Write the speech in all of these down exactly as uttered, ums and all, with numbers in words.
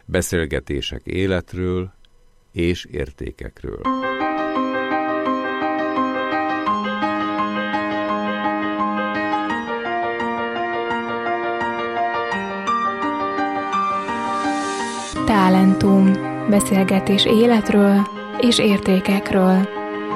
beszélgetések életről és értékekről. Talentum. Beszélgetés életről és értékekről.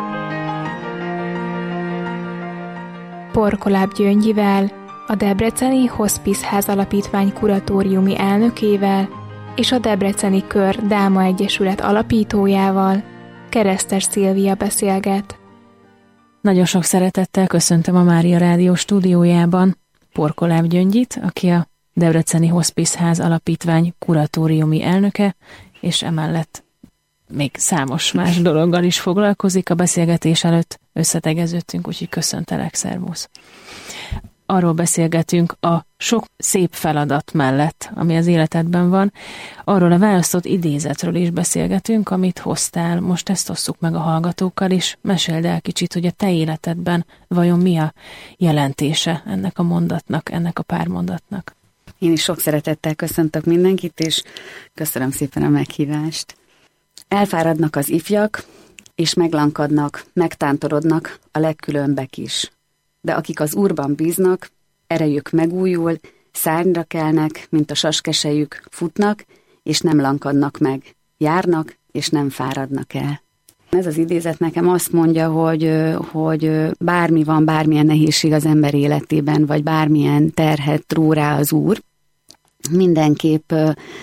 Porkoláb Gyöngyivel, a Debreceni Hospice Ház Alapítvány kuratóriumi elnökével és a Debreceni Kör Dáma Egyesület alapítójával, Keresztes Szilvia beszélget. Nagyon sok szeretettel köszöntöm a Mária Rádió stúdiójában Porkoláb Gyöngyit, aki a Debreceni Hospice Ház Alapítvány kuratóriumi elnöke, és emellett még számos más dologgal is foglalkozik. A beszélgetés előtt összetegeződtünk, úgyhogy köszöntelek, szervusz! Arról beszélgetünk a sok szép feladat mellett, ami az életedben van. Arról a választott idézetről is beszélgetünk, amit hoztál. Most ezt osszuk meg a hallgatókkal, és meséld el kicsit, hogy a te életedben vajon mi a jelentése ennek a mondatnak, ennek a pár mondatnak. Én is sok szeretettel köszöntök mindenkit, és köszönöm szépen a meghívást. Elfáradnak az ifjak, és meglankadnak, megtántorodnak a legkülönbek is. De akik az Úrban bíznak, erejük megújul, szárnyra kelnek, mint a saskesejük, futnak, és nem lankadnak meg, járnak, és nem fáradnak el. Ez az idézet nekem azt mondja, hogy, hogy bármi van, bármilyen nehézség az ember életében, vagy bármilyen terhet ró rá az Úr, mindenképp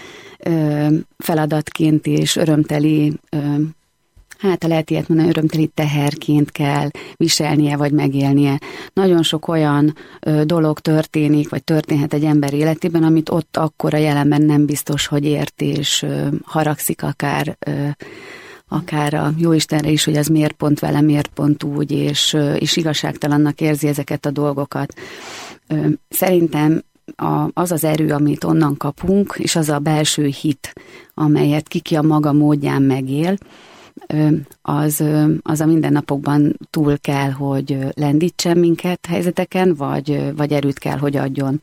feladatként és örömteli, hát lehet ilyet mondani, örömteli teherként kell viselnie vagy megélnie. Nagyon sok olyan ö, dolog történik, vagy történhet egy ember életében, amit ott akkor a jelenben nem biztos, hogy ért, és ö, haragszik akár, ö, akár a Jóistenre is, hogy az miért pont vele, miért pont úgy, és, ö, és igazságtalannak érzi ezeket a dolgokat. Ö, szerintem a, az az erő, amit onnan kapunk, és az a belső hit, amelyet kiki a maga módján megél, az, az a mindennapokban túl kell, hogy lendítsen minket helyzeteken, vagy, vagy erőt kell, hogy adjon.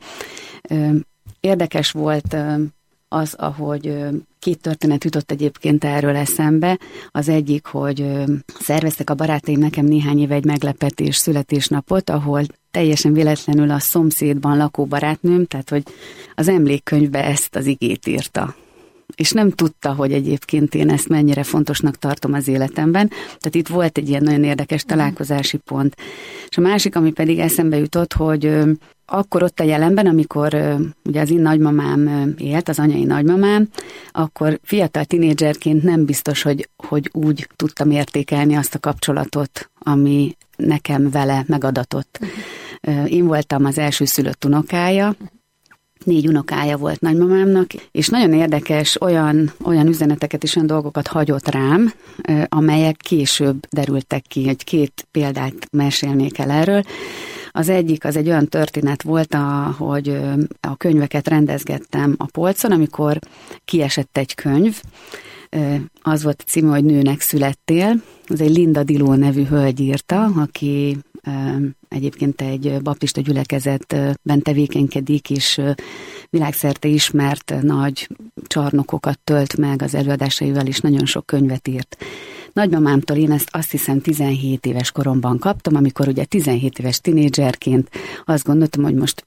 Érdekes volt az, ahogy két történet jutott egyébként erről eszembe. Az egyik, hogy szerveztek a barátaim nekem néhány éve egy meglepetés születésnapot, ahol teljesen véletlenül a szomszédban lakó barátnőm, tehát hogy az emlékkönyvbe ezt az igét írta. És nem tudta, hogy egyébként én ezt mennyire fontosnak tartom az életemben. Tehát itt volt egy ilyen nagyon érdekes találkozási pont. És a másik, ami pedig eszembe jutott, hogy akkor ott a jelenben, amikor ugye az én nagymamám élt, az anyai nagymamám, akkor fiatal tinédzserként nem biztos, hogy, hogy úgy tudtam értékelni azt a kapcsolatot, ami nekem vele megadatott. Én voltam az elsőszülött unokája, négy unokája volt nagymamámnak, és nagyon érdekes olyan, olyan üzeneteket és olyan dolgokat hagyott rám, amelyek később derültek ki, hogy két példát mesélnék el erről. Az egyik, az egy olyan történet volt, hogy a könyveket rendezgettem a polcon, amikor kiesett egy könyv. Az volt a címe, hogy Nőnek születtél. Az egy Linda Diló nevű hölgy írta, aki egyébként egy baptista gyülekezetben tevékenykedik, és világszerte ismert nagy csarnokokat tölt meg az előadásaival, és nagyon sok könyvet írt. Nagymamámtól én ezt azt hiszem tizenhét éves koromban kaptam, amikor ugye tizenhét éves tinédzserként azt gondoltam, hogy most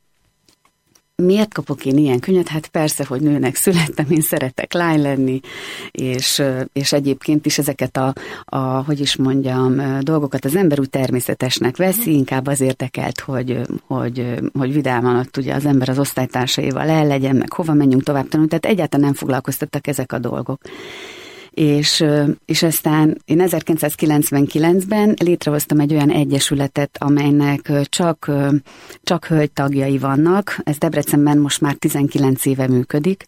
miért kapok én ilyen könyvet? Hát persze, hogy nőnek születtem, én szeretek lány lenni, és, és egyébként is ezeket a, a, hogy is mondjam, dolgokat az ember úgy természetesnek veszi, inkább az érdekelt, hogy, hogy, hogy vidáman ott ugye az ember az osztálytársaival el legyen, meg hova menjünk tovább tanulni, tehát egyáltalán nem foglalkoztattak ezek a dolgok. És, és aztán én ezerkilencszázkilencvenkilencben létrehoztam egy olyan egyesületet, amelynek csak, csak hölgy tagjai vannak. Ez Debrecenben most már tizenkilenc éve működik.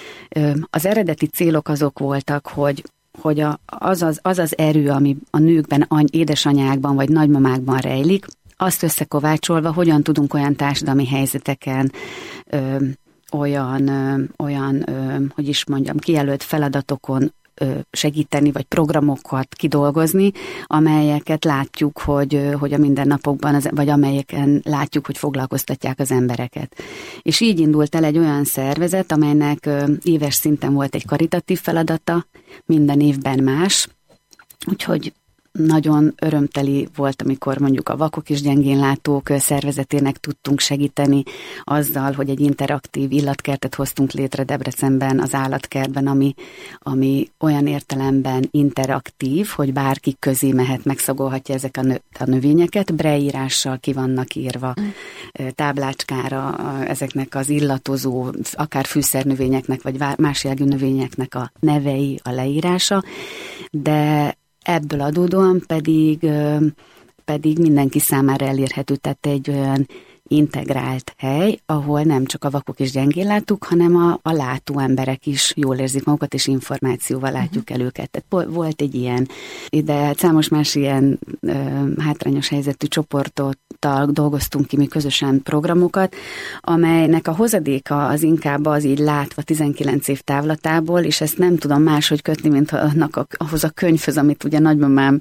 Az eredeti célok azok voltak, hogy, hogy a, az, az, az az erő, ami a nőkben, any, édesanyákban vagy nagymamákban rejlik, azt összekovácsolva, hogyan tudunk olyan társadalmi helyzeteken ö, olyan, ö, olyan ö, hogy is mondjam, kijelölt feladatokon segíteni, vagy programokat kidolgozni, amelyeket látjuk, hogy, hogy a mindennapokban, vagy amelyeken látjuk, hogy foglalkoztatják az embereket. És így indult el egy olyan szervezet, amelynek éves szinten volt egy karitatív feladata, minden évben más, úgyhogy nagyon örömteli volt, amikor mondjuk a vakok és gyengénlátók szervezetének tudtunk segíteni azzal, hogy egy interaktív illatkertet hoztunk létre Debrecenben, az állatkertben, ami, ami olyan értelemben interaktív, hogy bárki közé mehet, megszagolhatja ezek a, nö, a növényeket, breírással ki vannak írva táblácskára ezeknek az illatozó, akár fűszernövényeknek, vagy más jellegű növényeknek a nevei, a leírása, de ebből adódóan pedig, pedig mindenki számára elérhető, tehát egy olyan integrált hely, ahol nem csak a vakok és gyengénlátók, hanem a, a látó emberek is jól érzik magukat, és információval látjuk el őket. Tehát volt egy ilyen, de számos más ilyen ö, hátrányos helyzetű csoporttal dolgoztunk ki mi közösen programokat, amelynek a hozadéka az inkább az így látva tizenkilenc év távlatából, és ezt nem tudom máshogy kötni, mint annak a, ahhoz a könyvhöz, amit ugye nagymamám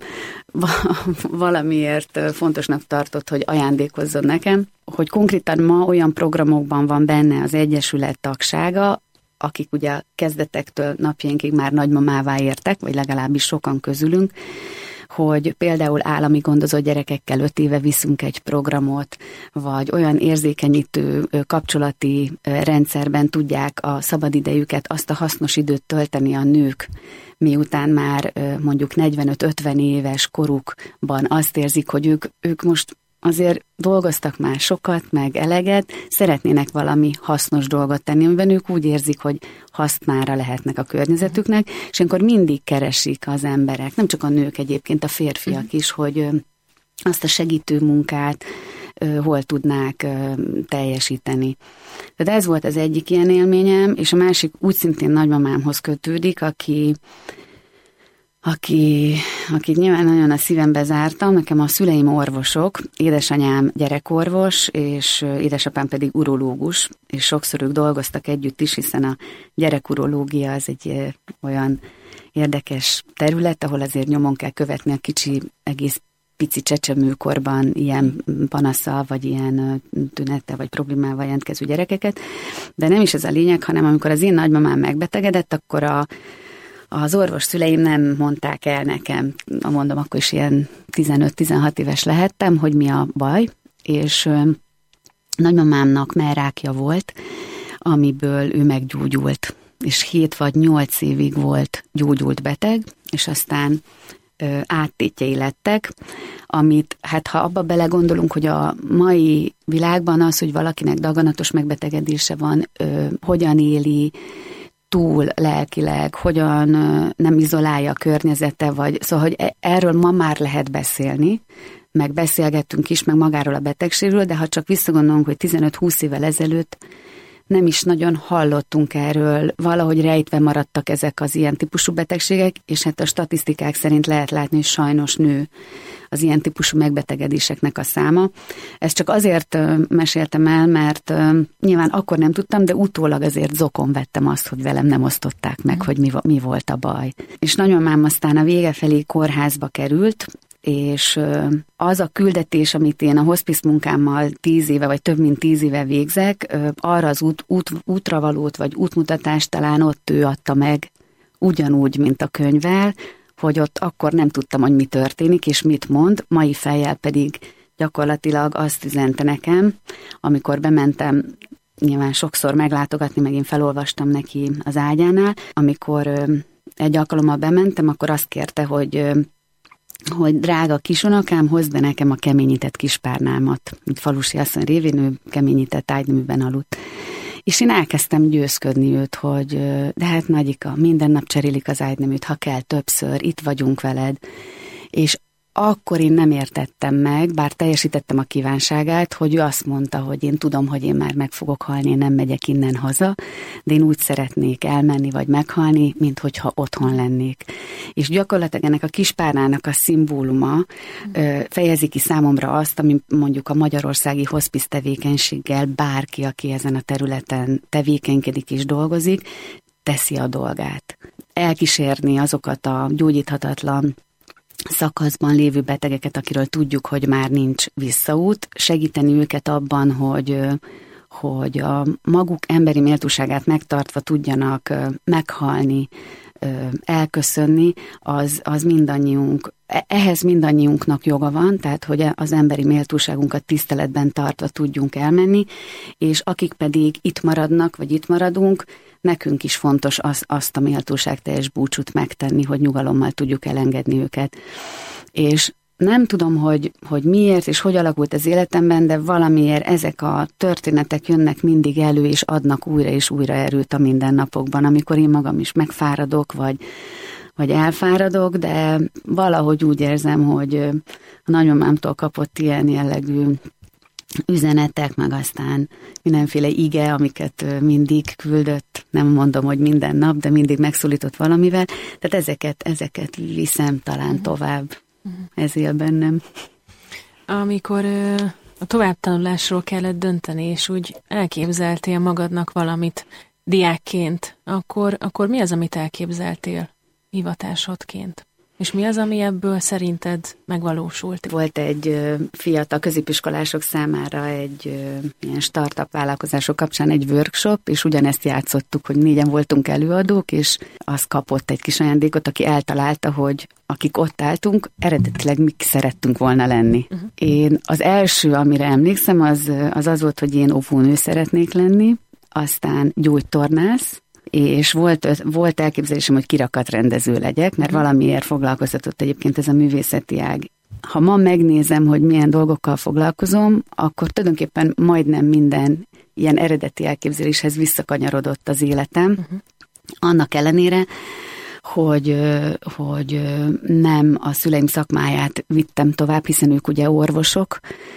valamiért fontosnak tartott, hogy ajándékozzon nekem, hogy konkrétan ma olyan programokban van benne az Egyesület tagsága, akik ugye kezdetektől napjainkig már nagymamává értek, vagy legalábbis sokan közülünk, hogy például állami gondozott gyerekekkel öt éve viszünk egy programot, vagy olyan érzékenyítő kapcsolati rendszerben tudják a szabadidejüket, azt a hasznos időt tölteni a nők, miután már mondjuk negyvenöt-ötven éves korukban azt érzik, hogy ők, ők most azért dolgoztak már sokat, meg eleget, szeretnének valami hasznos dolgot tenni, amiben ők úgy érzik, hogy hasznára lehetnek a környezetüknek, és akkor mindig keresik az emberek, nem csak a nők egyébként, a férfiak is, hogy azt a segítő munkát hol tudnák teljesíteni. Tehát ez volt az egyik ilyen élményem, és a másik úgy szintén nagymamámhoz kötődik, aki Aki, akit nyilván nagyon a szívembe zártam, nekem a szüleim orvosok, édesanyám gyerekorvos, és édesapám pedig urológus, és sokszor ők dolgoztak együtt is, hiszen a gyerekurológia az egy olyan érdekes terület, ahol azért nyomon kell követni a kicsi, egész pici csecsemőkorban ilyen panaszsal, vagy ilyen tünettel, vagy problémával jelentkező gyerekeket, de nem is ez a lényeg, hanem amikor az én nagymamám megbetegedett, akkor a Az orvos szüleim nem mondták el nekem, mondom, akkor is ilyen tizenöt-tizenhat éves lehettem, hogy mi a baj, és nagymamámnak mellrákja volt, amiből ő meggyógyult, és hét vagy nyolc évig volt gyógyult beteg, és aztán ö, áttétjei lettek, amit, hát ha abba belegondolunk, hogy a mai világban az, hogy valakinek daganatos megbetegedése van, ö, hogyan éli túl lelkileg, hogyan nem izolálja a környezete, vagy szóval, hogy erről ma már lehet beszélni, meg beszélgettünk is, meg magáról a betegségről, de ha csak visszagondolunk, hogy tizenöt-húsz évvel ezelőtt nem is nagyon hallottunk erről, valahogy rejtve maradtak ezek az ilyen típusú betegségek, és hát a statisztikák szerint lehet látni, hogy sajnos nő az ilyen típusú megbetegedéseknek a száma. Ezt csak azért meséltem el, mert nyilván akkor nem tudtam, de utólag azért zokon vettem azt, hogy velem nem osztották meg, hogy mi, mi volt a baj. És nagymamám aztán a vége felé kórházba került, és az a küldetés, amit én a hospice munkámmal tíz éve, vagy több mint tíz éve végzek, arra az út, út, útravalót, vagy útmutatást talán ott ő adta meg, ugyanúgy, mint a könyvvel, hogy ott akkor nem tudtam, hogy mi történik, és mit mond, mai fejjel pedig gyakorlatilag azt üzente nekem, amikor bementem, nyilván sokszor meglátogatni, meg én felolvastam neki az ágyánál, amikor egy alkalommal bementem, akkor azt kérte, hogy hogy drága kisunokám, hozd be nekem a keményített kispárnámat. Mint falusi asszony révén ő keményített ágyneműben aludt. És én elkezdtem győzködni őt, hogy de hát nagyika, minden nap cserélik az ágyneműt, ha kell többször, itt vagyunk veled. És akkor én nem értettem meg, bár teljesítettem a kívánságát, hogy ő azt mondta, hogy én tudom, hogy én már meg fogok halni, én nem megyek innen haza, de én úgy szeretnék elmenni vagy meghalni, mint hogyha otthon lennék. És gyakorlatilag ennek a kispárnának a szimbóluma ö, fejezi ki számomra azt, ami mondjuk a magyarországi hospice tevékenységgel bárki, aki ezen a területen tevékenykedik és dolgozik, teszi a dolgát. elkísérni azokat a gyógyíthatatlan szakaszban lévő betegeket, akiről tudjuk, hogy már nincs visszaút, segíteni őket abban, hogy, hogy a maguk emberi méltóságát megtartva tudjanak meghalni, elköszönni, az, az mindannyiunk, ehhez mindannyiunknak joga van, tehát hogy az emberi méltóságunkat tiszteletben tartva tudjunk elmenni, és akik pedig itt maradnak, vagy itt maradunk, nekünk is fontos az, azt a méltóságteljes búcsút megtenni, hogy nyugalommal tudjuk elengedni őket. És nem tudom, hogy, hogy miért és hogy alakult az életemben, de valamiért ezek a történetek jönnek mindig elő, és adnak újra és újra erőt a mindennapokban, amikor én magam is megfáradok, vagy, vagy elfáradok, de valahogy úgy érzem, hogy a nagymamámtól kapott ilyen jellegű üzenetek, meg aztán mindenféle ige, amiket mindig küldött, nem mondom, hogy minden nap, de mindig megszólított valamivel, tehát ezeket, ezeket viszem talán tovább. Ez él bennem. Amikor ö, a továbbtanulásról kellett dönteni, és úgy elképzeltél magadnak valamit diákként, akkor, akkor mi az, amit elképzeltél hivatásodként? És mi az, ami ebből szerinted megvalósult? Volt egy fiatal középiskolások számára egy ilyen startup vállalkozások kapcsán egy workshop, és ugyanezt játszottuk, hogy négyen voltunk előadók, és az kapott egy kis ajándékot, aki eltalálta, hogy akik ott álltunk, eredetileg mik szerettünk volna lenni. Uh-huh. Én az első, amire emlékszem, az, az az volt, hogy én óvónő szeretnék lenni, aztán gyógytornász, és volt, volt elképzelésem, hogy kirakatrendező legyek, mert valamiért foglalkoztatott egyébként ez a művészeti ág. Ha ma megnézem, hogy milyen dolgokkal foglalkozom, akkor tulajdonképpen majdnem minden ilyen eredeti elképzeléshez visszakanyarodott az életem. Uh-huh. Annak ellenére, hogy, hogy nem a szüleim szakmáját vittem tovább, hiszen ők ugye orvosok,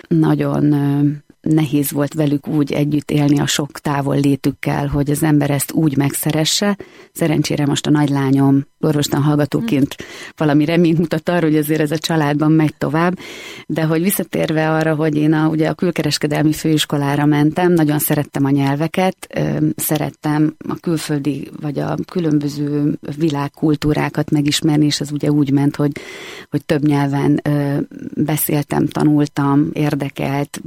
nagyon nehéz volt velük úgy együtt élni a sok távol létükkel, hogy az ember ezt úgy megszeresse. Szerencsére most a nagylányom orvostan hallgatóként valami reményt mutat arra, hogy azért ez a családban megy tovább, de hogy visszatérve arra, hogy én a, ugye a külkereskedelmi főiskolára mentem, nagyon szerettem a nyelveket, szerettem a külföldi vagy a különböző világkultúrákat megismerni, és az ugye úgy ment, hogy, hogy több nyelven beszéltem, tanultam, érdekelt,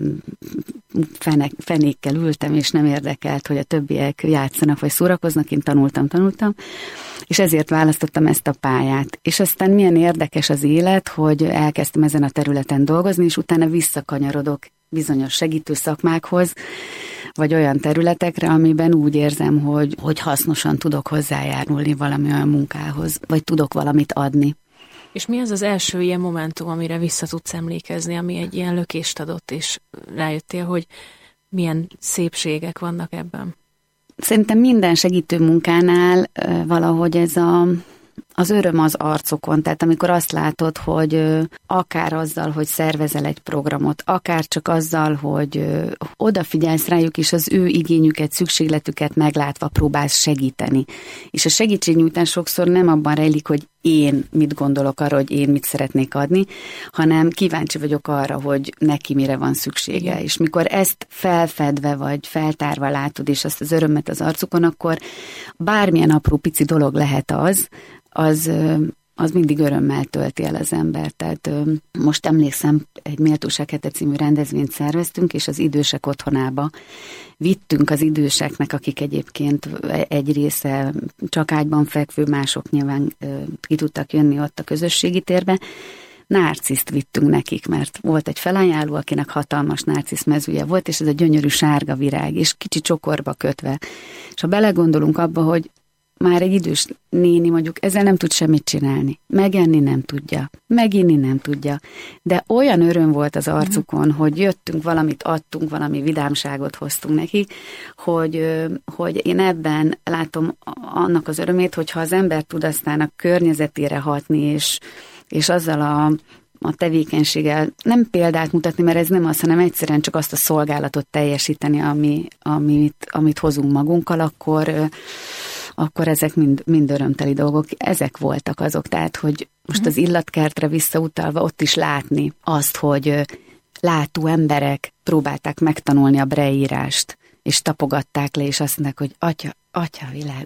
fenek, fenékkel ültem, és nem érdekelt, hogy a többiek játszanak, vagy szórakoznak, én tanultam, tanultam, és ezért választottam ezt a pályát. És aztán milyen érdekes az élet, hogy elkezdtem ezen a területen dolgozni, és utána visszakanyarodok bizonyos segítő szakmákhoz, vagy olyan területekre, amiben úgy érzem, hogy, hogy hasznosan tudok hozzájárulni valami olyan munkához, vagy tudok valamit adni. És mi az az első ilyen momentum, amire vissza tudsz emlékezni, ami egy ilyen lökést adott, és rájöttél, hogy milyen szépségek vannak ebben? Szerintem minden segítő munkánál valahogy ez a, az öröm az arcokon, tehát amikor azt látod, hogy akár azzal, hogy szervezel egy programot, akár csak azzal, hogy odafigyelsz rájuk, és az ő igényüket, szükségletüket meglátva próbálsz segíteni. És a segítségnyújtás sokszor nem abban rejlik, hogy én mit gondolok arra, hogy én mit szeretnék adni, hanem kíváncsi vagyok arra, hogy neki mire van szüksége. Igen. És mikor ezt felfedve vagy feltárva látod, és azt az örömet az arcukon, akkor bármilyen apró pici dolog lehet az, az, az mindig örömmel tölti el az ember. Tehát most emlékszem, egy Méltóság hete című rendezvényt szerveztünk, és az idősek otthonába vittünk az időseknek, akik egyébként egy része csak ágyban fekvő, mások nyilván ki tudtak jönni ott a közösségi térbe. Nárciszt vittünk nekik, mert volt egy felajánló, akinek hatalmas nárcisz mezője volt, és ez a gyönyörű sárga virág, és kicsi csokorba kötve. És ha belegondolunk abba, hogy már egy idős néni mondjuk ezzel nem tud semmit csinálni. Megenni nem tudja, meginni nem tudja. De olyan öröm volt az arcukon, hogy jöttünk, valamit adtunk, valami vidámságot hoztunk nekik, hogy, hogy én ebben látom annak az örömét, hogyha az ember tud aztán a környezetére hatni, és, és azzal a, a tevékenységgel nem példát mutatni, mert ez nem az, hanem egyszerűen csak azt a szolgálatot teljesíteni, ami, amit, amit hozunk magunkkal, akkor akkor ezek mind, mind örömteli dolgok. Ezek voltak azok, tehát, hogy most az illatkertre visszautalva ott is látni azt, hogy látó emberek próbálták megtanulni a Braille írást, és tapogatták le, és azt mondták, hogy atya, atya világ,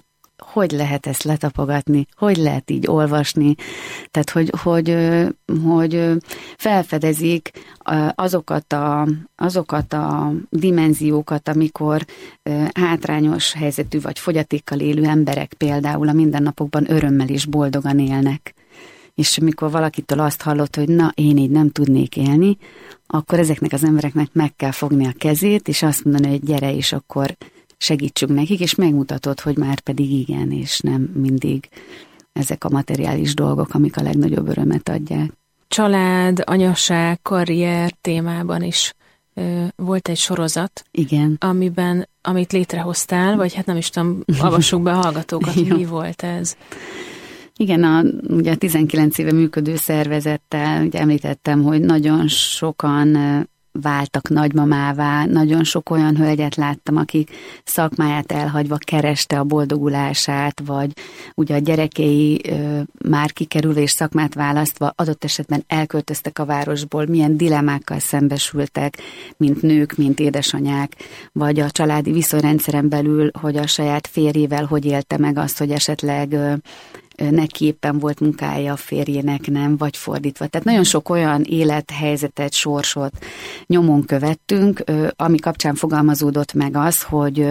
hogy lehet ezt letapogatni, hogy lehet így olvasni, tehát hogy, hogy, hogy felfedezik azokat a, azokat a dimenziókat, amikor hátrányos helyzetű vagy fogyatékkal élő emberek például a mindennapokban örömmel és boldogan élnek. És amikor valakitől azt hallott, hogy na, én így nem tudnék élni, akkor ezeknek az embereknek meg kell fogni a kezét, és azt mondani, hogy gyere, és akkor segítsünk nekik, és megmutatod, hogy már pedig igen, és nem mindig ezek a materiális dolgok, amik a legnagyobb örömet adják. Család, anyaság, karrier témában is ö, volt egy sorozat. Igen. Amiben, amit létrehoztál, vagy hát nem is tudom, olvassuk be a hallgatókat, hogy mi volt ez. Igen, a, ugye a tizenkilenc éve működő szervezettel, ugye említettem, hogy nagyon sokan váltak nagymamává, nagyon sok olyan hölgyet láttam, akik szakmáját elhagyva kereste a boldogulását, vagy ugye a gyerekei ö, már kikerülés szakmát választva adott esetben elköltöztek a városból, milyen dilemmákkal szembesültek, mint nők, mint édesanyák, vagy a családi viszonyrendszeren belül, hogy a saját férjével hogy élte meg azt, hogy esetleg ö, neki éppen volt munkája, a férjének nem, vagy fordítva. Tehát nagyon sok olyan élethelyzetet, sorsot nyomon követtünk, ami kapcsán fogalmazódott meg az, hogy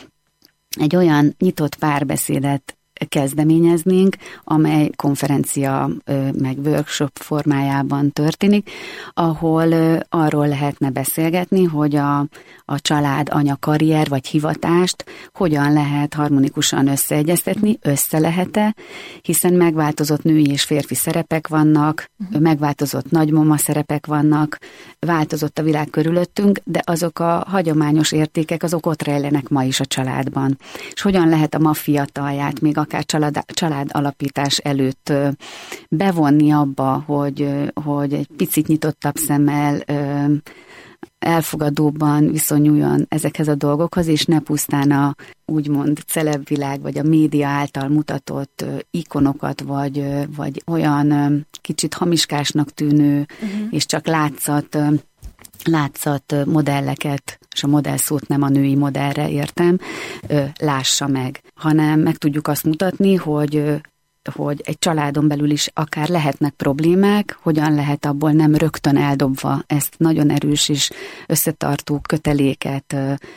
egy olyan nyitott párbeszédet kezdeményeznénk, amely konferencia meg workshop formájában történik, ahol arról lehetne beszélgetni, hogy a, a család, anya, karrier vagy hivatást hogyan lehet harmonikusan összeegyeztetni, össze lehet-e, hiszen megváltozott női és férfi szerepek vannak, uh-huh. megváltozott nagymama szerepek vannak, változott a világ körülöttünk, de azok a hagyományos értékek, azok ott rejlenek ma is a családban. És hogyan lehet a ma fiatalját, még akár család, család alapítás előtt bevonni abba, hogy, hogy egy picit nyitottabb szemmel elfogadóban viszonyuljon ezekhez a dolgokhoz, és ne pusztán a úgymond celebvilág, vagy a média által mutatott ikonokat, vagy, vagy olyan kicsit hamiskásnak tűnő, uh-huh. és csak látszat, látszat modelleket, és a modell szót nem a női modellre értem, lássa meg, hanem meg tudjuk azt mutatni, hogy hogy egy családon belül is akár lehetnek problémák, hogyan lehet abból nem rögtön eldobva ezt nagyon erős és összetartó köteléket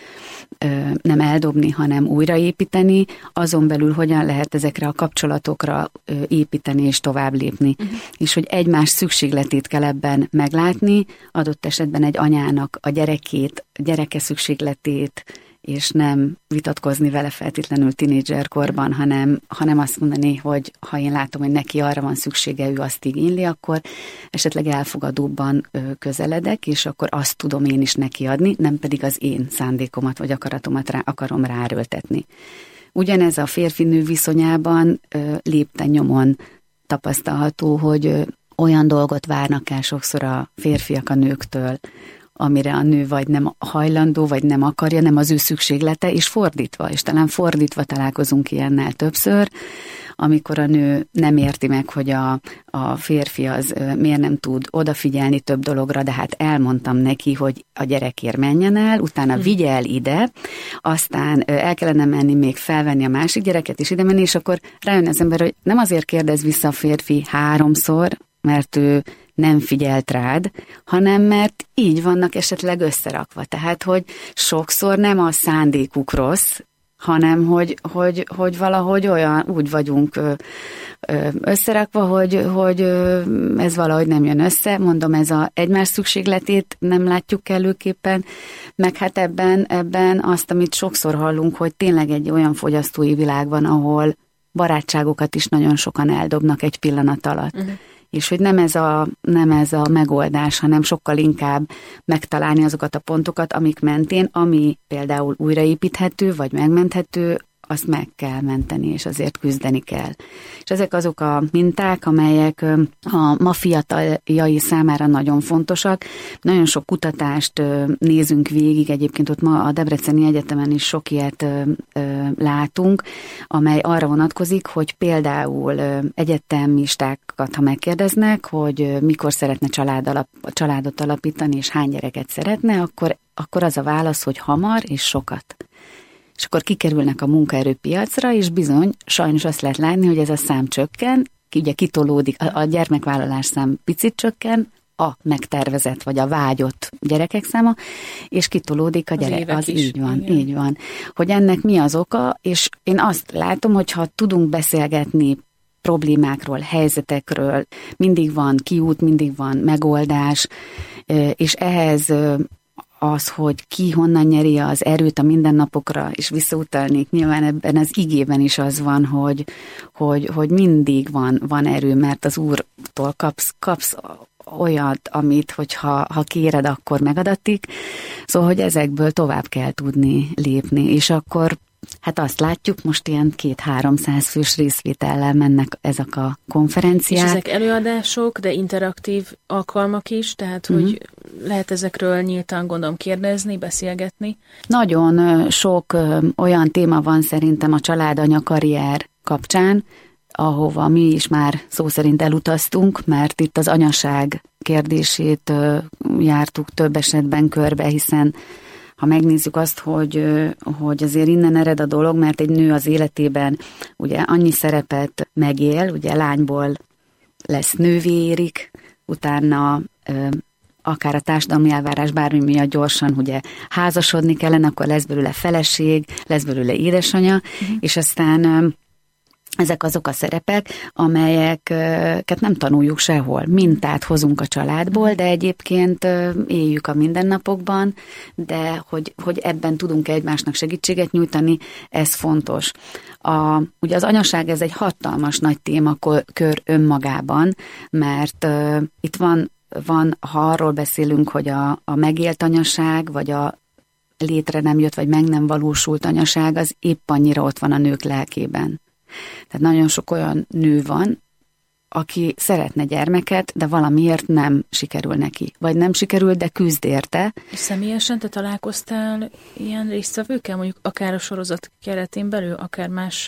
nem eldobni, hanem újraépíteni, azon belül hogyan lehet ezekre a kapcsolatokra építeni és tovább lépni. Uh-huh. És hogy egymás szükségletét kell ebben meglátni, adott esetben egy anyának a gyerekét, a gyereke szükségletét, és nem vitatkozni vele feltétlenül tínédzserkorban, hanem, hanem azt mondani, hogy ha én látom, hogy neki arra van szüksége, ő azt igényli, akkor esetleg elfogadóbban közeledek, és akkor azt tudom én is neki adni, nem pedig az én szándékomat vagy akaratomat rá, akarom ráerőltetni. Ugyanez a férfi-nő viszonyában lépten nyomon tapasztalható, hogy olyan dolgot várnak el sokszor a férfiak a nőktől, amire a nő vagy nem hajlandó, vagy nem akarja, nem az ő szükséglete, és fordítva, és talán fordítva találkozunk ilyennel többször, amikor a nő nem érti meg, hogy a, a férfi az miért nem tud odafigyelni több dologra, de hát elmondtam neki, hogy a gyerekért menjen el, utána vigye el ide, aztán el kellene menni még felvenni a másik gyereket is ide menni, és akkor rájön az ember, hogy nem azért kérdez vissza a férfi háromszor, mert ő nem figyelt rád, hanem mert így vannak esetleg összerakva. Tehát, hogy sokszor nem a szándékuk rossz, hanem hogy, hogy, hogy valahogy olyan, úgy vagyunk összerakva, hogy, hogy ez valahogy nem jön össze. Mondom, ez a egymás szükségletét nem látjuk kellőképpen, meg hát ebben, ebben azt, amit sokszor hallunk, hogy tényleg egy olyan fogyasztói világ van, ahol barátságokat is nagyon sokan eldobnak egy pillanat alatt. Uh-huh. És hogy nem ez, a, nem ez a megoldás, hanem sokkal inkább megtalálni azokat a pontokat, amik mentén, ami például újraépíthető, vagy megmenthető, azt meg kell menteni, és azért küzdeni kell. És ezek azok a minták, amelyek a ma fiataljai számára nagyon fontosak. Nagyon sok kutatást nézünk végig, egyébként ott ma a Debreceni Egyetemen is sok ilyet látunk, amely arra vonatkozik, hogy például egyetemistákat, ha megkérdeznek, hogy mikor szeretne család alap, családot alapítani, és hány gyereket szeretne, akkor, akkor az a válasz, hogy hamar és sokat. és akkor kikerülnek a munkaerőpiacra, és bizony, sajnos azt lehet látni, hogy ez a szám csökken, ugye kitolódik, a, a gyermekvállalás szám picit csökken, a megtervezett vagy a vágyott gyerekek száma, és kitolódik a gyerek. Az, az így van, igen. Így van. Hogy ennek mi az oka, és én azt látom, hogy ha tudunk beszélgetni problémákról, helyzetekről, mindig van kiút, mindig van megoldás, és ehhez az, hogy ki honnan nyeri az erőt a mindennapokra, és visszautalnék, nyilván ebben az igében is az van, hogy, hogy, hogy mindig van, van erő, mert az Úrtól kapsz, kapsz olyat, amit, hogyha ha kéred, akkor megadatik. Szóval, hogy ezekből tovább kell tudni lépni, és akkor hát azt látjuk, most ilyen két-háromszáz fős részvétellel mennek ezek a konferenciák. És ezek előadások, de interaktív alkalmak is, tehát hogy uh-huh. lehet ezekről nyíltan gondolom kérdezni, beszélgetni. Nagyon sok olyan téma van szerintem a családanya karrier kapcsán, ahova mi is már szó szerint elutaztunk, mert itt az anyaság kérdését jártuk több esetben körbe, hiszen ha megnézzük azt, hogy, hogy azért innen ered a dolog, mert egy nő az életében ugye annyi szerepet megél, ugye lányból lesz nővé érik, utána akár a társadalmi elvárás bármi miatt gyorsan ugye házasodni kellene, akkor lesz belőle feleség, lesz belőle édesanyja, uh-huh. és aztán ezek azok a szerepek, amelyeket nem tanuljuk sehol. Mintát hozunk a családból, de egyébként éljük a mindennapokban, de hogy, hogy ebben tudunk egymásnak segítséget nyújtani, ez fontos. A, ugye az anyaság ez egy hatalmas nagy témakör önmagában, mert uh, itt van, van, ha arról beszélünk, hogy a, a megélt anyaság, vagy a létre nem jött, vagy meg nem valósult anyaság, az épp annyira ott van a nők lelkében. Tehát nagyon sok olyan nő van, aki szeretne gyermeket, de valamiért nem sikerül neki. Vagy nem sikerül, de küzd érte. És személyesen te találkoztál ilyen résztvevőkkel, mondjuk akár a sorozat keretén belül, akár más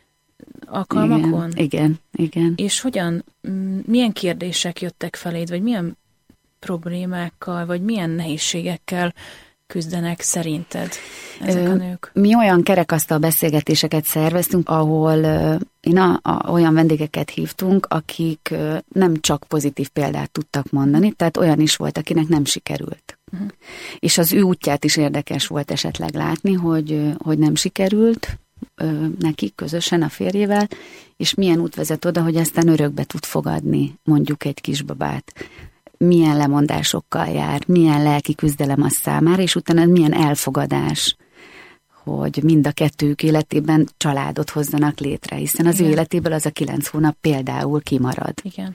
alkalmakon? Igen, igen, igen. És hogyan, milyen kérdések jöttek feléd, vagy milyen problémákkal, vagy milyen nehézségekkel küzdenek szerinted ezek a nők? Mi olyan kerekasztal beszélgetéseket szerveztünk, ahol én a, a, olyan vendégeket hívtunk, akik nem csak pozitív példát tudtak mondani, tehát olyan is volt, akinek nem sikerült. Uh-huh. És az ő útját is érdekes volt esetleg látni, hogy, hogy nem sikerült neki közösen a férjével, és milyen út vezet oda, hogy aztán örökbe tud fogadni mondjuk egy kisbabát. Milyen lemondásokkal jár, milyen lelki küzdelem az számára, és utána milyen elfogadás, hogy mind a kettőjük életében családot hozzanak létre, hiszen az Igen. ő életéből az a kilenc hónap például kimarad. Igen.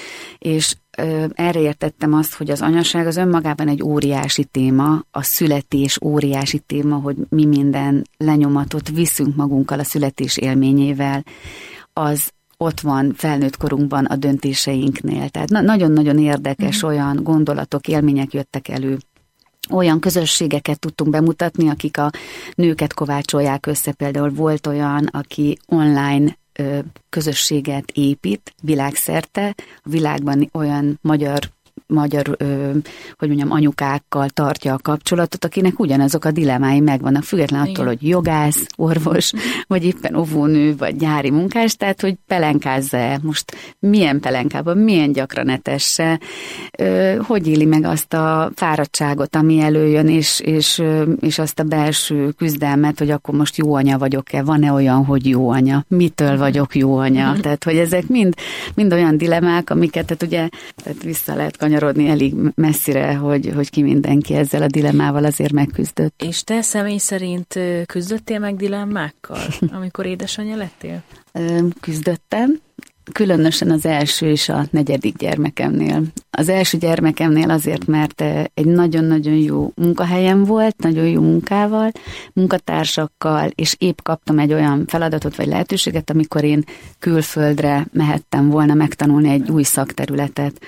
És ö, erre értettem azt, hogy az anyaság az önmagában egy óriási téma, a születés óriási téma, hogy mi minden lenyomatot viszünk magunkkal a születés élményével, az ott van felnőtt korunkban a döntéseinknél. Tehát na- nagyon-nagyon érdekes mm. olyan gondolatok, élmények jöttek elő. Olyan közösségeket tudtunk bemutatni, akik a nőket kovácsolják össze. Például volt olyan, aki online ö, közösséget épít világszerte. A világban olyan magyar magyar, ö, hogy mondjam, anyukákkal tartja a kapcsolatot, akinek ugyanazok a dilemmái megvannak, független attól, hogy jogász, orvos, vagy éppen óvónő, vagy gyári munkás, tehát, hogy pelenkázza-e, most milyen pelenkában, milyen gyakran etesse, ö, hogy éli meg azt a fáradtságot, ami előjön, és, és, és azt a belső küzdelmet, hogy akkor most jó anya vagyok-e, van-e olyan, hogy jó anya, mitől vagyok jó anya, tehát, hogy ezek mind, mind olyan dilemmák, amiket, tehát ugye, tehát vissza lehet kanyarodni elég messzire, hogy, hogy ki mindenki ezzel a dilemmával azért megküzdött. És te személy szerint küzdöttél meg dilemmákkal, amikor édesanyja lettél? Küzdöttem, különösen az első és a negyedik gyermekemnél. Az első gyermekemnél azért, mert egy nagyon-nagyon jó munkahelyem volt, nagyon jó munkával, munkatársakkal, és épp kaptam egy olyan feladatot vagy lehetőséget, amikor én külföldre mehettem volna megtanulni egy új szakterületet.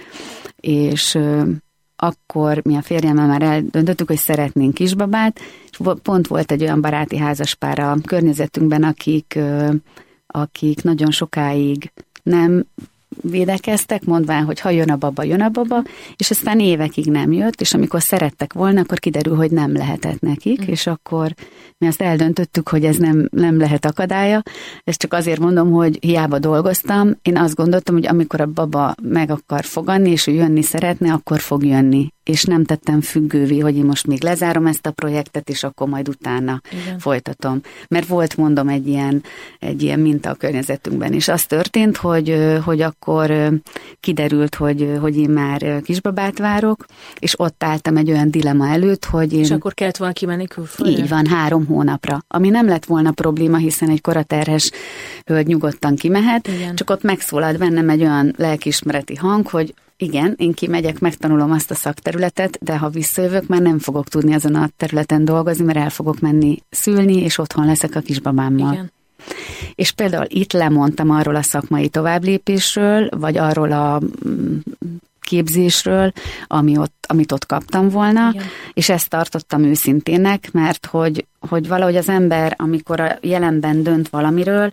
És ö, akkor mi a férjemmel már eldöntöttük, hogy szeretnénk kisbabát, és pont volt egy olyan baráti házaspár a környezetünkben, akik, ö, akik nagyon sokáig nem védekeztek, mondván, hogy ha jön a baba, jön a baba, és aztán évekig nem jött, és amikor szerettek volna, akkor kiderül, hogy nem lehetett nekik, mm. és akkor mi azt eldöntöttük, hogy ez nem, nem lehet akadálya. Ezt csak azért mondom, hogy hiába dolgoztam, én azt gondoltam, hogy amikor a baba meg akar fogadni, és ő jönni szeretne, akkor fog jönni. És nem tettem függővé, hogy én most még lezárom ezt a projektet, és akkor majd utána igen. folytatom. Mert volt, mondom, egy ilyen, egy ilyen minta a környezetünkben, és az történt, hogy, hogy akkor kiderült, hogy, hogy én már kisbabát várok, és ott álltam egy olyan dilema előtt, hogy én... És akkor kellett volna kimenni külföldre? Így van, három hónapra. Ami nem lett volna probléma, hiszen egy koraterhes hölgy nyugodtan kimehet, igen. csak ott megszólalt bennem egy olyan lelkiismereti hang, hogy igen, én kimegyek, megtanulom azt a szakterületet, de ha visszajövök, már nem fogok tudni azon a területen dolgozni, mert el fogok menni szülni, és otthon leszek a kisbabámmal. Igen. És például itt lemondtam arról a szakmai továbblépésről, vagy arról a képzésről, ami ott, amit ott kaptam volna, igen. és ezt tartottam őszintének, mert hogy, hogy valahogy az ember, amikor a jelenben dönt valamiről,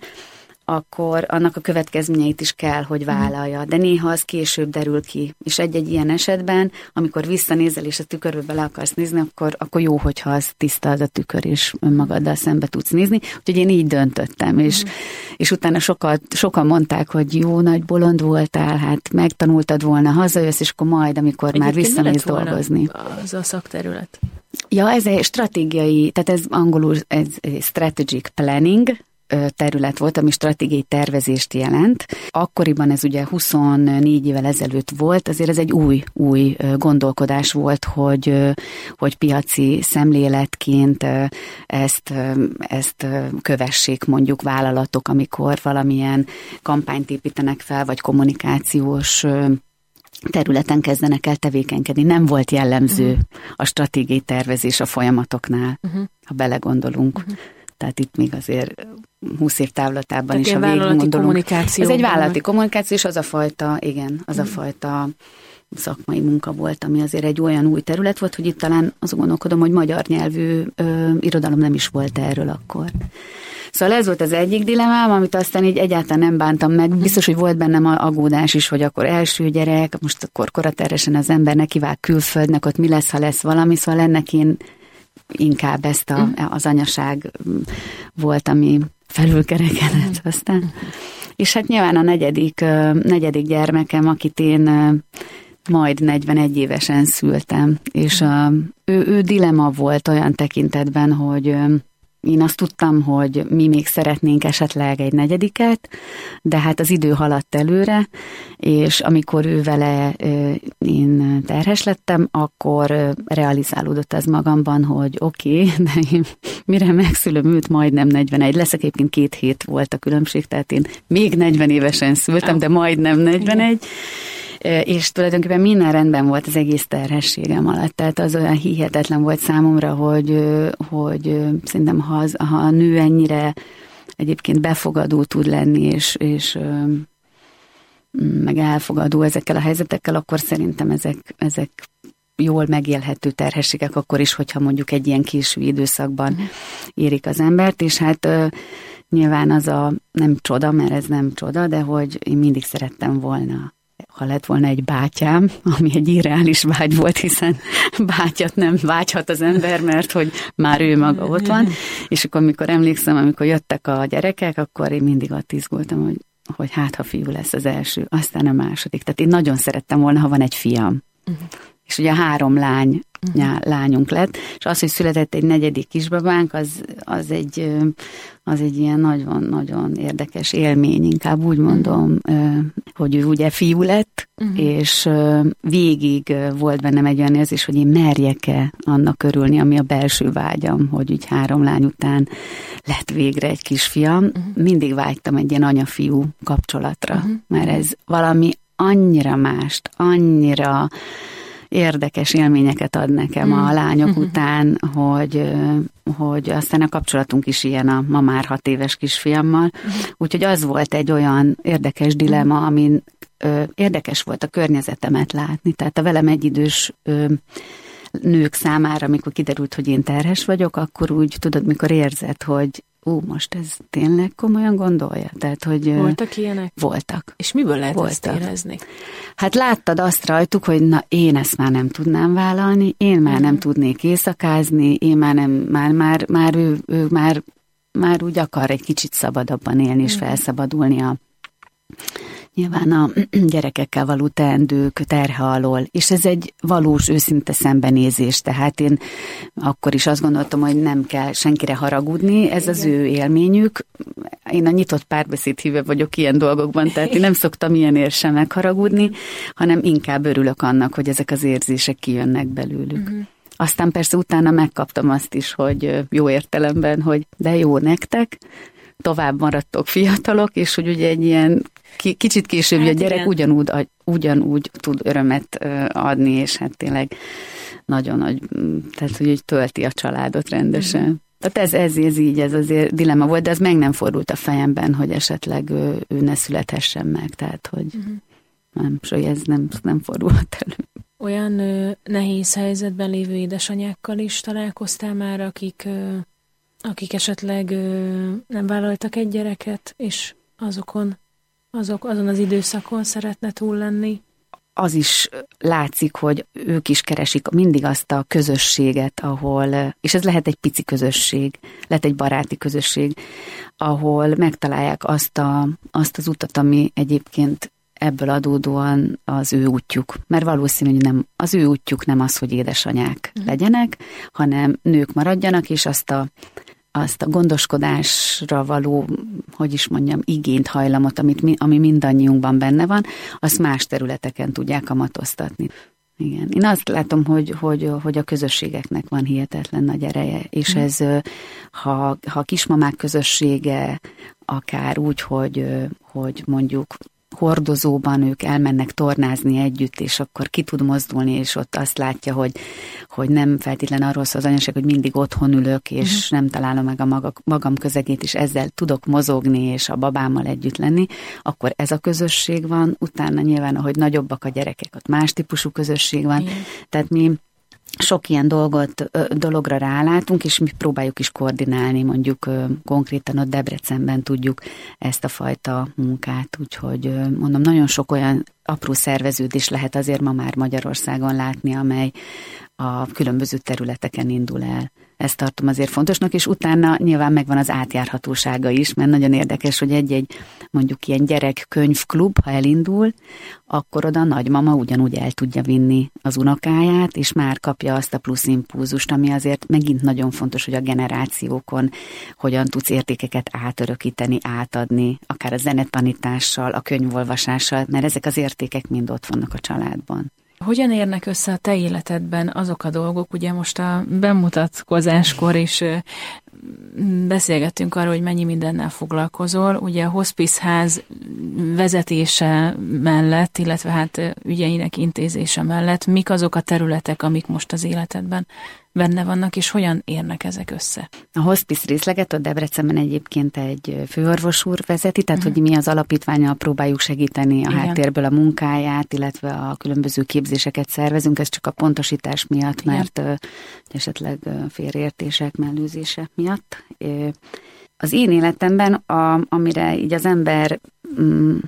akkor annak a következményeit is kell, hogy vállalja. De néha az később derül ki. És egy-egy ilyen esetben, amikor visszanézel és a tükörbe bele akarsz nézni, akkor, akkor jó, hogyha az tiszta az a tükör, és önmagaddal szembe tudsz nézni. Úgyhogy én így döntöttem. És, mm. és utána sokat, sokan mondták, hogy jó, nagy bolond voltál, hát megtanultad volna, hazajössz, és akkor majd, amikor egyébként már visszamész dolgozni. Az a szakterület. Ja, ez egy stratégiai, tehát ez angolul ez strategic planning terület volt, ami stratégiai tervezést jelent. Akkoriban ez ugye huszonnégy évvel ezelőtt volt, azért ez egy új, új gondolkodás volt, hogy, hogy piaci szemléletként ezt, ezt kövessék mondjuk vállalatok, amikor valamilyen kampányt építenek fel, vagy kommunikációs területen kezdenek el tevékenykedni. Nem volt jellemző uh-huh. a stratégiai tervezés a folyamatoknál, uh-huh. ha belegondolunk. Uh-huh. Tehát itt még azért húsz év távlatában tehát is, ha végig gondolunk. Ez egy vállalati kommunikáció, és az a fajta, igen, az mm. a fajta szakmai munka volt, ami azért egy olyan új terület volt, hogy itt talán azon gondolkodom, hogy magyar nyelvű ö, irodalom nem is volt erről akkor. Szóval ez volt az egyik dilemmám, amit aztán így egyáltalán nem bántam meg. Biztos, hogy volt bennem aggódás is, hogy akkor első gyerek, most akkor koraterhesen az ember nekivág külföldnek, ott mi lesz, ha lesz valami, szóval ennek én inkább ezt a, az anyaság volt, ami felülkerekedett aztán. És hát nyilván a negyedik, negyedik gyermekem, akit én majd negyvenegy évesen szültem, és a, ő, ő dilema volt olyan tekintetben, hogy én azt tudtam, hogy mi még szeretnénk esetleg egy negyediket, de hát az idő haladt előre, és amikor ő vele én terhes lettem, akkor realizálódott az magamban, hogy oké, okay, de én mire megszülöm őt, majdnem negyvenegy leszek, egyébként két hét volt a különbség, tehát én még negyven évesen szültem, de majdnem negyvenegy, és tulajdonképpen minden rendben volt az egész terhességem alatt. Tehát az olyan hihetetlen volt számomra, hogy, hogy szerintem ha, az, ha a nő ennyire egyébként befogadó tud lenni, és, és meg elfogadó ezekkel a helyzetekkel, akkor szerintem ezek, ezek jól megélhető terhességek akkor is, hogyha mondjuk egy ilyen késő időszakban érik az embert, és hát nyilván az a nem csoda, mert ez nem csoda, de hogy én mindig szerettem volna, ha lett volna egy bátyám, ami egy irreális vágy volt, hiszen bátyat nem vágyhat az ember, mert hogy már ő maga ott van, és akkor amikor emlékszem, amikor jöttek a gyerekek, akkor én mindig ott izgultam, hogy, hogy hát, ha fiú lesz az első, aztán a második. Tehát én nagyon szerettem volna, ha van egy fiam. Uh-huh. És ugye három lány, uh-huh. lányunk lett, és az, hogy született egy negyedik kisbabánk, az, az, egy, az egy ilyen nagyon-nagyon érdekes élmény, inkább úgy mondom, uh-huh. hogy ő ugye fiú lett, uh-huh. és végig volt bennem egy olyan érzés, hogy én merjek-e annak örülni, ami a belső vágyam, hogy úgy három lány után lett végre egy kisfiam. Uh-huh. Mindig vágytam egy ilyen anya-fiú kapcsolatra, uh-huh. mert ez valami annyira mást, annyira érdekes élményeket ad nekem a lányok mm-hmm. után, hogy, hogy aztán a kapcsolatunk is ilyen a ma már hat éves kisfiammal. Mm-hmm. Úgyhogy az volt egy olyan érdekes dilemma, amin ö, érdekes volt a környezetemet látni. Tehát a velem egyidős ö, nők számára, amikor kiderült, hogy én terhes vagyok, akkor úgy tudod, mikor érzed, hogy ú, most ez tényleg komolyan gondolja? Tehát, hogy... Voltak ilyenek? Voltak. És miből lehet voltak. ezt érezni? Hát láttad azt rajtuk, hogy na, én ezt már nem tudnám vállalni, én már uh-huh. nem tudnék éjszakázni, én már nem, már, már, már ő, ő már, már úgy akar egy kicsit szabadabban élni, és uh-huh. felszabadulni a nyilván a gyerekekkel való teendők terhe alól, és ez egy valós, őszinte szembenézés, tehát én akkor is azt gondoltam, hogy nem kell senkire haragudni, ez Igen. az ő élményük. Én a nyitott párbeszéd híve vagyok ilyen dolgokban, tehát én nem szoktam ilyenért sem megharagudni, hanem inkább örülök annak, hogy ezek az érzések kijönnek belőlük. Uh-huh. Aztán persze utána megkaptam azt is, hogy jó értelemben, hogy de jó nektek, tovább maradtok fiatalok, és hogy ugye egy ilyen kicsit később hát a gyerek ugyanúgy, ugyanúgy tud örömet adni, és hát tényleg nagyon nagy, tehát hogy tölti a családot rendesen. Uh-huh. Tehát ez, ez, ez így, ez azért dilemma volt, de ez meg nem fordult a fejemben, hogy esetleg ő, ő ne születhessen meg, tehát hogy uh-huh. nem, és hogy ez nem, nem fordulhat elő. Olyan ö, nehéz helyzetben lévő édesanyákkal is találkoztál már, akik, ö, akik esetleg ö, nem vállaltak egy gyereket, és azokon Azok, azon az időszakon szeretne túl lenni? Az is látszik, hogy ők is keresik mindig azt a közösséget, ahol, és ez lehet egy pici közösség, lehet egy baráti közösség, ahol megtalálják azt, a, azt az utat, ami egyébként ebből adódóan az ő útjuk. Mert valószínű, hogy nem, az ő útjuk nem az, hogy édesanyák uh-huh. legyenek, hanem nők maradjanak, és azt a azt a gondoskodásra való, hogy is mondjam, igényt, hajlamot, amit mi, ami mindannyiunkban benne van, azt más területeken tudják kamatoztatni. Igen. Én azt látom, hogy, hogy, hogy a közösségeknek van hihetetlen nagy ereje, és mm. ez, ha, ha a kismamák közössége, akár úgy, hogy, hogy mondjuk hordozóban ők elmennek tornázni együtt, és akkor ki tud mozdulni, és ott azt látja, hogy, hogy nem feltétlen arról szól az anyaság, hogy mindig otthon ülök, és uh-huh. nem találom meg a maga, magam közegét, és ezzel tudok mozogni, és a babámmal együtt lenni, akkor ez a közösség van, utána nyilván, ahogy nagyobbak a gyerekek, ott más típusú közösség van, uh-huh. tehát mi sok ilyen dolgot, dologra rálátunk, és mi próbáljuk is koordinálni, mondjuk konkrétan ott Debrecenben tudjuk ezt a fajta munkát, úgyhogy mondom, nagyon sok olyan apró szerveződés lehet azért ma már Magyarországon látni, amely a különböző területeken indul el. Ezt tartom azért fontosnak, és utána nyilván megvan az átjárhatósága is, mert nagyon érdekes, hogy egy-egy mondjuk ilyen gyerekkönyvklub, ha elindul, akkor oda a nagymama ugyanúgy el tudja vinni az unokáját, és már kapja azt a plusz impulzust, ami azért megint nagyon fontos, hogy a generációkon hogyan tudsz értékeket átörökíteni, átadni, akár a zenetanítással, a könyvolvasással, mert ezek az értékek mind ott vannak a családban. Hogyan érnek össze a te életedben azok a dolgok, ugye most a bemutatkozáskor is beszélgettünk arról, hogy mennyi mindennel foglalkozol, ugye a hospice ház vezetése mellett, illetve hát ügyeinek intézése mellett, mik azok a területek, amik most az életedben benne vannak, és hogyan érnek ezek össze? A hospice részleget a Debrecenben egyébként egy főorvos úr vezeti, tehát uh-huh. hogy mi az alapítvánnyal próbáljuk segíteni a Igen. háttérből a munkáját, illetve a különböző képzéseket szervezünk, ez csak a pontosítás miatt, Igen. mert uh, esetleg uh, félreértések mellőzése miatt. Uh, az én életemben, a, amire így az ember um,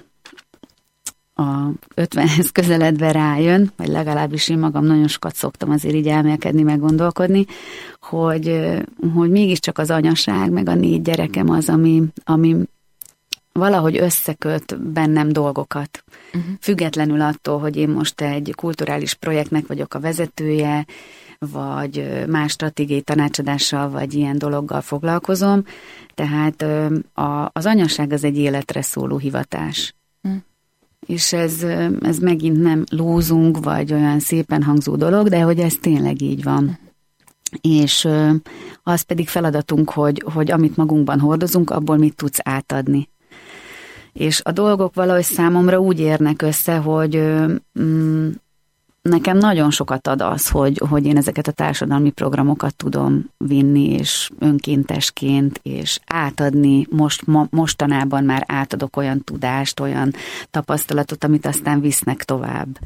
a ötvenhez közeledve rájön, vagy legalábbis én magam nagyon sokat szoktam azért így elmélkedni, meg gondolkodni, hogy, hogy mégiscsak az anyaság, meg a négy gyerekem az, ami, ami valahogy összeköt bennem dolgokat. Uh-huh. Függetlenül attól, hogy én most egy kulturális projektnek vagyok a vezetője, vagy más stratégiai tanácsadással, vagy ilyen dologgal foglalkozom. Tehát a, az anyaság az egy életre szóló hivatás. Uh-huh. És ez, ez megint nem lózunk, vagy olyan szépen hangzó dolog, de hogy ez tényleg így van. És az pedig feladatunk, hogy, hogy amit magunkban hordozunk, abból mit tudsz átadni. És a dolgok valahogy számomra úgy érnek össze, hogy mm, nekem nagyon sokat ad az, hogy, hogy én ezeket a társadalmi programokat tudom vinni, és önkéntesként, és átadni, most, mo, mostanában már átadok olyan tudást, olyan tapasztalatot, amit aztán visznek tovább.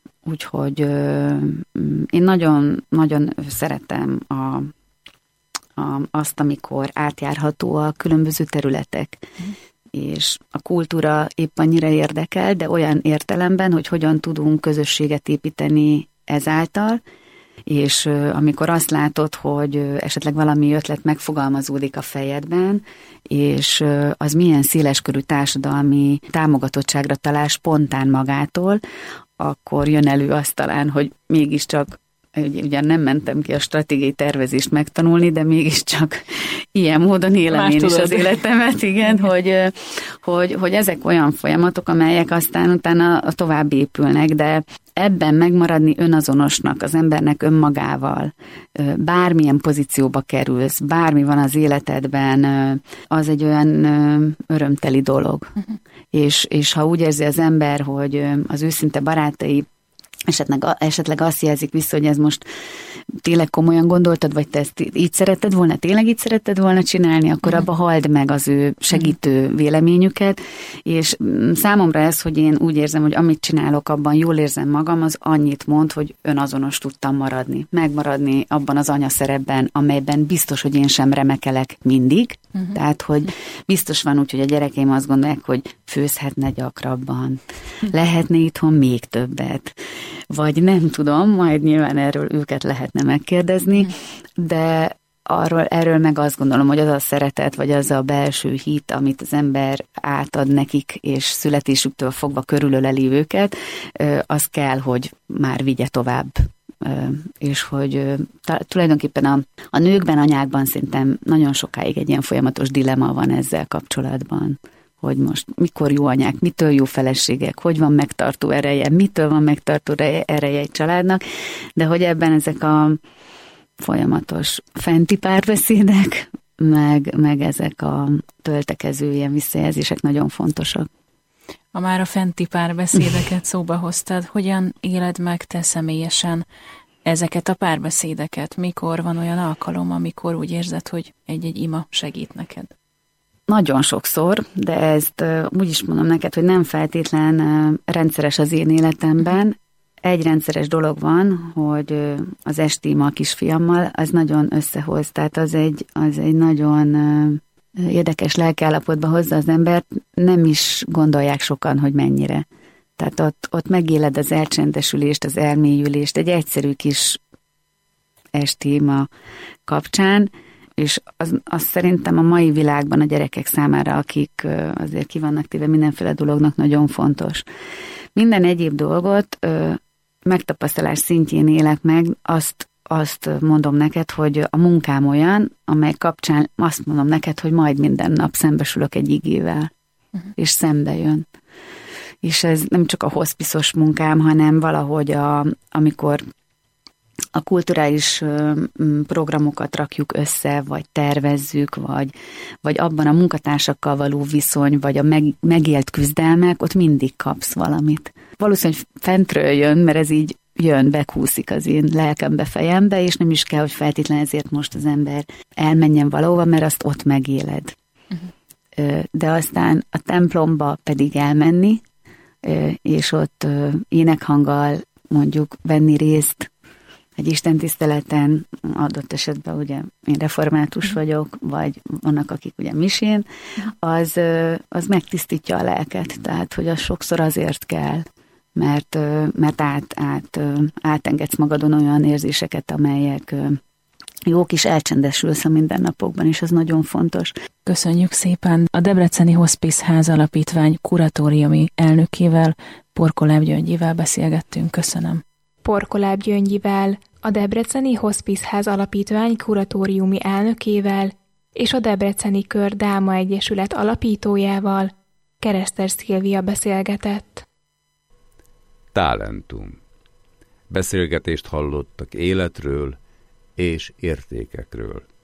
Úgyhogy én nagyon, nagyon szeretem a, a, azt, amikor átjárható a különböző területek. Mm. És a kultúra épp annyira érdekel, de olyan értelemben, hogy hogyan tudunk közösséget építeni ezáltal, és amikor azt látod, hogy esetleg valami ötlet megfogalmazódik a fejedben, és az milyen széleskörű társadalmi támogatottságra talál spontán magától, akkor jön elő azt talán, hogy mégiscsak, ugyan nem mentem ki a stratégiai tervezést megtanulni, de mégiscsak ilyen módon élem Más én tudod. is az életemet, igen, hogy, hogy, hogy ezek olyan folyamatok, amelyek aztán utána tovább épülnek, de ebben megmaradni önazonosnak, az embernek önmagával, bármilyen pozícióba kerülsz, bármi van az életedben, az egy olyan örömteli dolog. Uh-huh. És, és ha úgy érzi az ember, hogy az őszinte barátai esetleg, esetleg azt jelzik vissza, hogy ez most tényleg komolyan gondoltad, vagy te ezt így szeretted volna, tényleg így szeretted volna csinálni, akkor abba halld meg az ő segítő véleményüket, és számomra ez, hogy én úgy érzem, hogy amit csinálok, abban jól érzem magam, az annyit mond, hogy önazonos tudtam maradni. Megmaradni abban az anyaszerepben, amelyben biztos, hogy én sem remekelek mindig, uh-huh. tehát, hogy biztos van úgy, hogy a gyerekeim azt gondolják, hogy főzhetne gyakrabban, lehetne itthon még többet, vagy nem tudom, majd nyilván erről őket lehetne megkérdezni, de arról, erről meg azt gondolom, hogy az a szeretet, vagy az a belső hit, amit az ember átad nekik, és születésüktől fogva körülöleli őket, az kell, hogy már vigye tovább. És hogy tulajdonképpen a, a nőkben, anyákban szerintem nagyon sokáig egy ilyen folyamatos dilema van ezzel kapcsolatban, hogy most mikor jó anyák, mitől jó feleségek, hogy van megtartó ereje, mitől van megtartó ereje egy családnak, de hogy ebben ezek a folyamatos fenti párbeszédek, meg, meg ezek a töltekező ilyen visszajelzések nagyon fontosak. Ha már a fenti párbeszédeket szóba hoztad, hogyan éled meg te személyesen ezeket a párbeszédeket? Mikor van olyan alkalom, amikor úgy érzed, hogy egy-egy ima segít neked? Nagyon sokszor, de ezt úgy is mondom neked, hogy nem feltétlen rendszeres az én életemben. Egy rendszeres dolog van, hogy az esti ima a kisfiammal, az nagyon összehoz, tehát az egy, az egy nagyon érdekes lelkiállapotba hozza az embert, nem is gondolják sokan, hogy mennyire. Tehát ott, ott megéled az elcsendesülést, az elmélyülést, egy egyszerű kis esti ima kapcsán, és az, az szerintem a mai világban a gyerekek számára, akik azért ki vannak téve mindenféle dolognak, nagyon fontos. Minden egyéb dolgot megtapasztalás szintjén élek meg, azt, azt mondom neked, hogy a munkám olyan, amely kapcsán azt mondom neked, hogy majd minden nap szembesülök egy igével, uh-huh. és szembe jön. És ez nem csak a hospiszos munkám, hanem valahogy a, amikor a kulturális programokat rakjuk össze, vagy tervezzük, vagy, vagy abban a munkatársakkal való viszony, vagy a meg, megélt küzdelmek, ott mindig kapsz valamit. Valószínűleg fentről jön, mert ez így jön, bekúszik az én lelkembe, fejembe, és nem is kell, hogy feltétlenül ezért most az ember elmenjen valahova, mert azt ott megéled. Uh-huh. De aztán a templomba pedig elmenni, és ott énekhanggal mondjuk venni részt egy istentiszteleten, adott esetben ugye én református vagyok, vagy vannak, akik ugye misén, az, az megtisztítja a lelket, tehát hogy az sokszor azért kell, mert, mert át, át, átengedsz magadon olyan érzéseket, amelyek jók, is elcsendesülsz a mindennapokban, és ez nagyon fontos. Köszönjük szépen! A Debreceni Hospice Ház Alapítvány kuratóriumi elnökével, Porkoláb Gyöngyivel beszélgettünk. Köszönöm. Porkoláb Gyöngyivel, a Debreceni Hospice Ház Alapítvány kuratóriumi elnökével és a Debreceni Kör Dálma Egyesület alapítójával, Keresztes Szilvia beszélgetett. Talentum. Beszélgetést hallottak életről és értékekről.